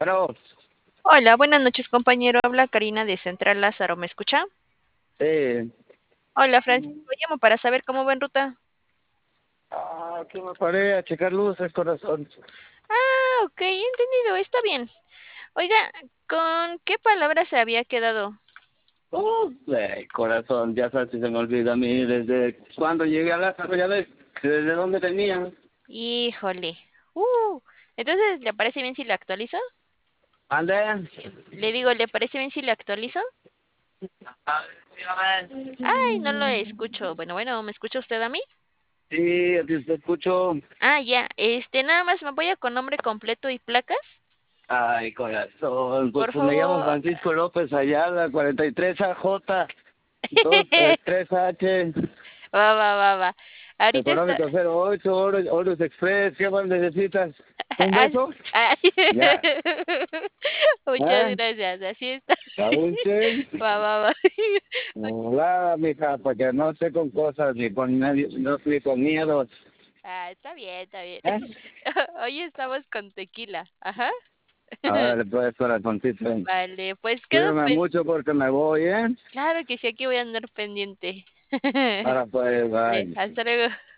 Pero, Hola, buenas noches, compañero. Habla Karina de Central Lázaro. ¿Me escucha? sí. Hola, Francisco. Llamo para saber cómo va en ruta. Que me paré a checar luces, corazón. Ah, ok, entendido. Está bien. Oiga, ¿con qué palabra se había quedado? Corazón, ya sabes si se me olvida a mí desde cuando llegué a Lázaro, ya ves, desde dónde venía. Híjole. Uh, entonces, ¿le parece bien si le actualizo? Ande. Le digo, ¿le parece bien si le actualizo? A ver, dígame. Ay, no lo escucho. Bueno, ¿me escucha usted a mí? Sí, a ti te escucho. Ah, ya. Nada más me voy a con nombre completo y placas. Ay, corazón, Por pues me llamo favor. Francisco López Ayala, 43AJ, 3H, Va. Ahorita está. económico 08, Horus Express, ¿qué más necesitas? ¿Un Ah, beso? ah, Ya. Muchas ¿Eh? gracias, así está. ¿A un chen? Va. Hola, mija, porque no sé con cosas ni con nadie, no ni con miedos. Ah, está bien, está bien. ¿Eh? Hoy estamos con tequila. Ajá. Ahora le puedes corazoncito. Vale, pues quedo Cuídame mucho porque me voy, ¿eh? claro que sí, aquí voy a andar pendiente. Ahora pues, Vale, bye. hasta luego.